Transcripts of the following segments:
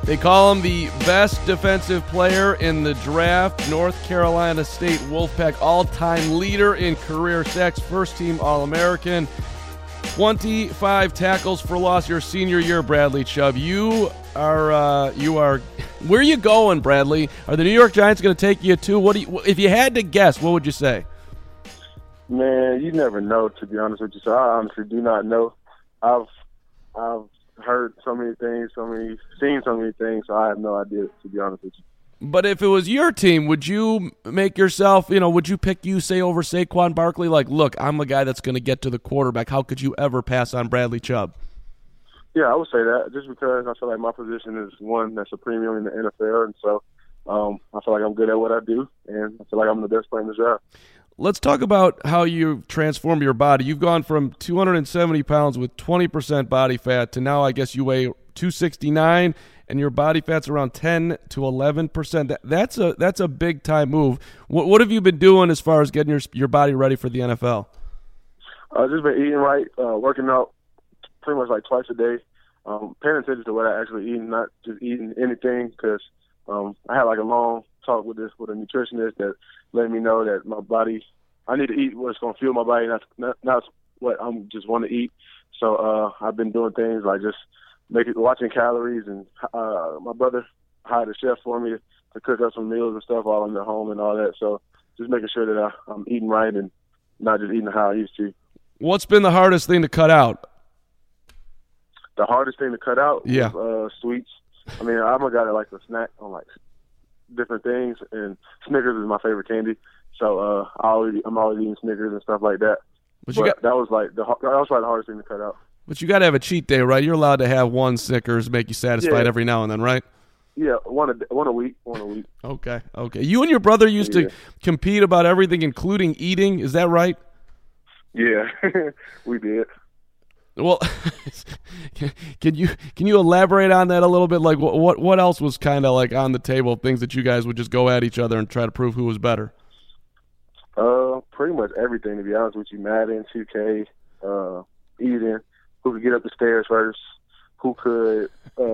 They call him the best defensive player in the draft. North Carolina State Wolfpack all-time leader in career sacks, first-team All-American. 25 tackles for loss your senior year, Bradley Chubb. You are. Where are you going, Bradley? Are the New York Giants going to take you to? If you had to guess, what would you say? Man, you never know, to be honest with you. So I honestly do not know. I've heard so many things, seen so many things, so I have no idea, to be honest with you. But if it was your team, would you make yourself, would you pick say over Saquon Barkley? Like, look, I'm a guy that's going to get to the quarterback. How could you ever pass on Bradley Chubb? Yeah, I would say that, just because I feel like my position is one that's a premium in the NFL, and so I feel like I'm good at what I do, and I feel like I'm the best player in the draft. Let's talk about how you've transformed your body. You've gone from 270 pounds with 20% body fat to now I guess you weigh 269, and your body fat's around 10 to 11%. That's a big-time move. What have you been doing as far as getting your body ready for the NFL? Just been eating right, working out pretty much like twice a day, paying attention to what I actually eat, not just eating anything, because I had like a long talk with a nutritionist that let me know that my body, I need to eat what's going to fuel my body, not what I just want to eat. So I've been doing things like just watching calories, and my brother hired a chef for me to cook up some meals and stuff while I'm at home and all that. So just making sure that I'm eating right and not just eating how I used to. What's been the hardest thing to cut out? The hardest thing to cut out yeah. was sweets. I mean, I'm a guy that likes to snack on like different things, and Snickers is my favorite candy. So I'm always eating Snickers and stuff like that. But that was probably the hardest thing to cut out. But you got to have a cheat day, right? You're allowed to have one Snickers, make you satisfied every now and then, right? Yeah, one a week. Okay. You and your brother used to compete about everything, including eating. Is that right? Yeah, we did. Well, can you elaborate on that a little bit? Like, what else was kind of like on the table? Things that you guys would just go at each other and try to prove who was better. Pretty much everything, to be honest with you. Madden, 2K, eating, who could get up the stairs first, who could.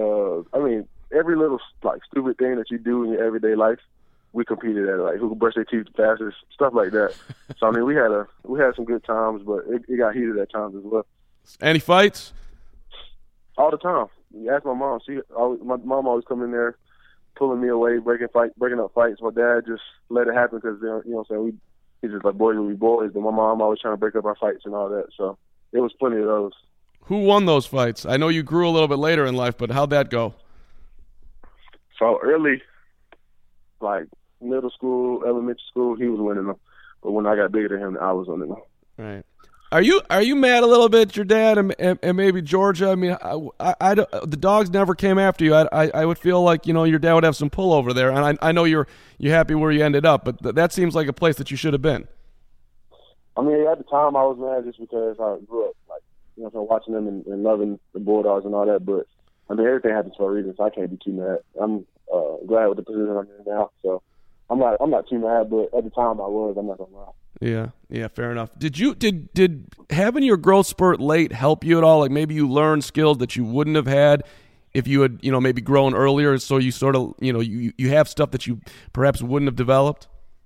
Every little like stupid thing that you do in your everyday life, we competed at it. Like who could brush their teeth the fastest, stuff like that. So I mean, we had some good times, but it got heated at times as well. Any fights? All the time. You ask my mom. My mom always come in there, pulling me away, breaking up fights. My dad just let it happen because what I'm saying, he's just like boys will be boys. But my mom always trying to break up our fights and all that. So it was plenty of those. Who won those fights? I know you grew a little bit later in life, but how'd that go? So early, like middle school, elementary school, he was winning them. But when I got bigger than him, I was winning them. Right. Are you mad a little bit at your dad and maybe Georgia? I mean, the dogs never came after you. I would feel like your dad would have some pull over there, and I know you're happy where you ended up, but that seems like a place that you should have been. I mean, at the time I was mad just because I grew up watching them and loving the Bulldogs and all that. But I mean, everything happens for a reason, so I can't be too mad. I'm glad with the position I'm in now, so I'm not too mad. But at the time I was. I'm not gonna lie. Yeah, fair enough. Did having your growth spurt late help you at all? Like maybe you learned skills that you wouldn't have had if you had, maybe grown earlier, so you sort of, you have stuff that you perhaps wouldn't have developed?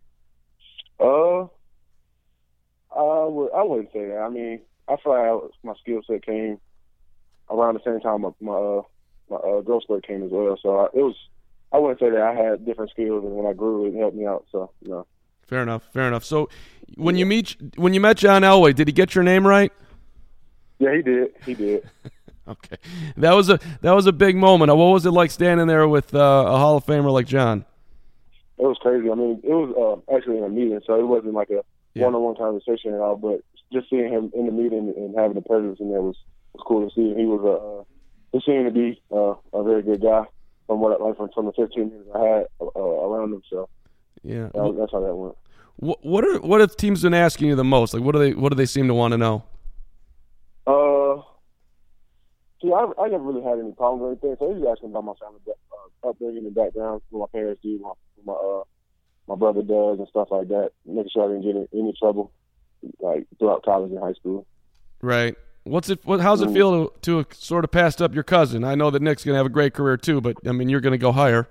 I wouldn't say that. I mean, I feel like my skill set came around the same time my growth spurt came as well. So I wouldn't say that I had different skills, and when I grew, it helped me out. So, Fair enough. So when you met John Elway, did he get your name right? Yeah, he did. Okay. That was a big moment. What was it like standing there with a Hall of Famer like John? It was crazy. I mean, it was actually in a meeting, so it wasn't like a one-on-one conversation at all, but just seeing him in the meeting and having the presence in there was cool to see. He seemed to be a very good guy from the 15 years I had around him, so yeah, that's how that went. What have teams been asking you the most? Like, what do they seem to want to know? I never really had any problems or anything. So he's asking about my family upbringing and background, what my parents do, my brother does, and stuff like that. Making sure I didn't get in any trouble, like throughout college and high school. Right. How's it feel to have sort of passed up your cousin? I know that Nick's going to have a great career too, but I mean, you're going to go higher.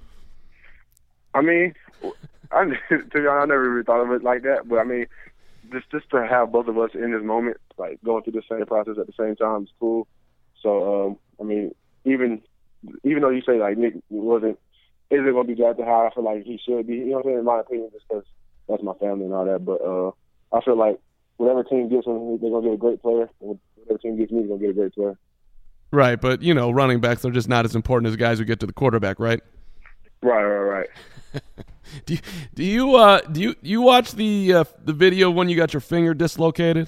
I mean, to be honest, I never really thought of it like that. But I mean, just to have both of us in this moment, like going through the same process at the same time, is cool. So I mean, even though you say like Nick isn't going to be drafted how I feel like he should be, you know what I'm saying? In my opinion, just because that's my family and all that. But I feel like whatever team gets him, they're going to get a great player. And whatever team gets me, they're going to get a great player. Right, but running backs are just not as important as guys who get to the quarterback, right? Right. Do you watch the video when you got your finger dislocated?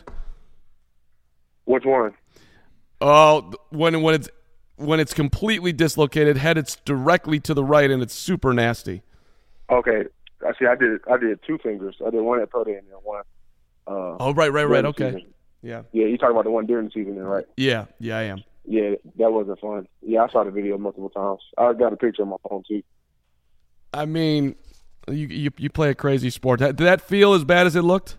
Which one? Oh, when it's completely dislocated, headed directly to the right, and it's super nasty. Okay, I did 2 fingers. I did one at pro day and then one. Right. Okay. Season. Yeah. Yeah, you talking about the one during the season, then, right? Yeah, I am. Yeah, that wasn't fun. Yeah, I saw the video multiple times. I got a picture on my phone too. I mean, you play a crazy sport. Did that feel as bad as it looked?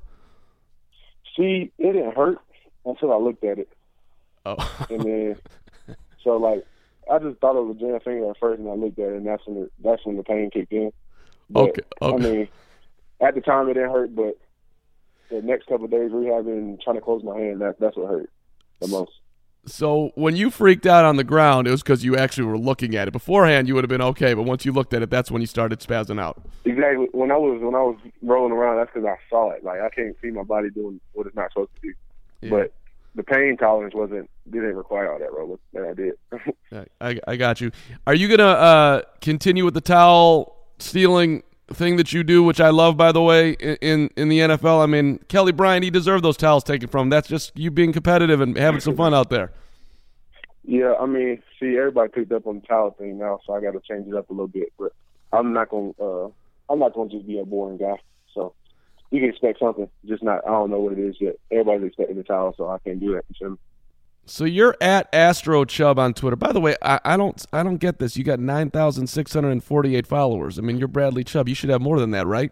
See, it didn't hurt until I looked at it. Oh. And then, so like, I just thought it was a jam finger at first, and I looked at it, and that's when the pain kicked in. But, Okay. I mean, at the time it didn't hurt, but the next couple of days rehabbing and trying to close my hand, that's what hurt the most. So when you freaked out on the ground, it was because you actually were looking at it. Beforehand, you would have been okay, but once you looked at it, that's when you started spazzing out. Exactly. When I was rolling around, that's because I saw it. Like, I can't see my body doing what it's not supposed to do. Yeah. But the pain tolerance didn't require all that rolling that I did. I got you. Are you gonna continue with the towel stealing thing that you do, which I love, by the way, in the NFL? I mean, Kelly Bryant, he deserved those towels taken from him. That's just you being competitive and having some fun out there. Yeah, I mean, see, everybody picked up on the towel thing now, so I got to change it up a little bit. But I'm not gonna just be a boring guy. So you can expect something, just not. I don't know what it is yet. Everybody's expecting the towel, so I can't do that. So you're at Astro Chubb on Twitter. By the way, I don't get this. You got 9,648 followers. I mean, you're Bradley Chubb. You should have more than that, right?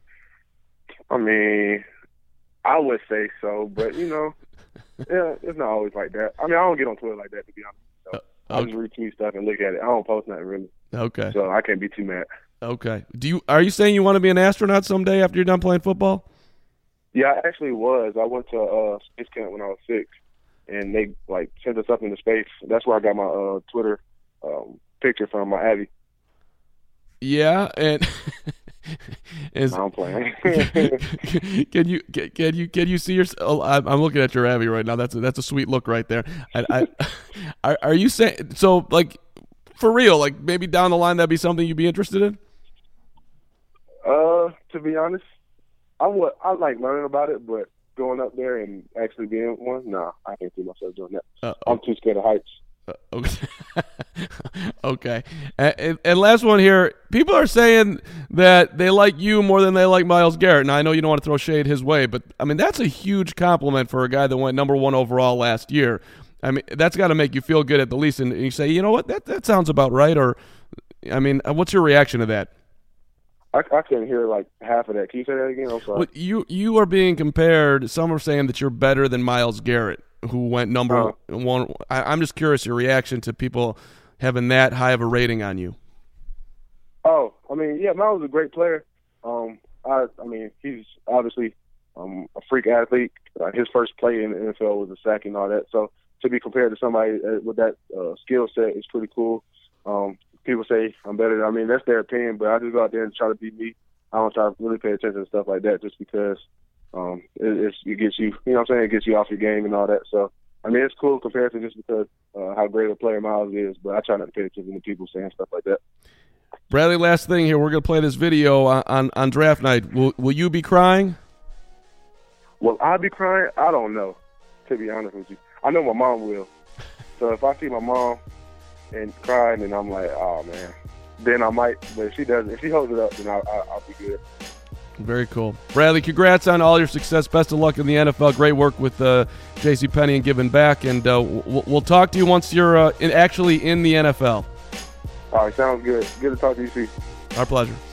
I mean, I would say so, but yeah, it's not always like that. I mean, I don't get on Twitter like that, to be honest. So I just retweet stuff and look at it. I don't post nothing really. Okay. So I can't be too mad. Okay. Are you saying you want to be an astronaut someday after you're done playing football? Yeah, I actually was. I went to space camp when I was 6. And they sent us up into space. That's where I got my Twitter picture from, my Abby. Yeah, and I'm playing. Can you see yourself? Oh, I'm looking at your Abby right now. That's a sweet look right there. Are you saying so? Like for real? Like maybe down the line that'd be something you'd be interested in? To be honest, I like learning about it, but going up there and actually being one, nah, I can't see myself doing that. I'm too scared of heights. Okay. And last one here. People are saying that they like you more than they like Myles Garrett. Now, I know you don't want to throw shade his way, but, I mean, that's a huge compliment for a guy that went number 1 overall last year. I mean, that's got to make you feel good at the least. And you say, you know what, that sounds about right. Or, I mean, what's your reaction to that? I couldn't hear half of that. Can you say that again? I'm sorry. Well, you are being compared. Some are saying that you're better than Myles Garrett, who went number 1. I'm just curious your reaction to people having that high of a rating on you. Oh, I mean, yeah, Myles is a great player. I mean, he's obviously a freak athlete. His first play in the NFL was a sack and all that. So to be compared to somebody with that skill set is pretty cool. People say I'm better. I mean, that's their opinion, but I just go out there and try to be me. I don't try to really pay attention to stuff like that just because it gets you, you know what I'm saying, it gets you off your game and all that. So, I mean, it's cool compared to just because how great a player Myles is, but I try not to pay attention to people saying stuff like that. Bradley, last thing here. We're going to play this video on draft night. Will you be crying? Will I be crying? I don't know, to be honest with you. I know my mom will. So if I see my mom and crying, and I'm like, oh man, then I might. But if she doesn't, if she holds it up, then I'll be good. Very cool, Bradley. Congrats on all your success. Best of luck in the NFL. Great work with JCPenney and giving back. And we'll talk to you once you're actually in the NFL. All right, sounds good. Good to talk to you, Steve. Our pleasure.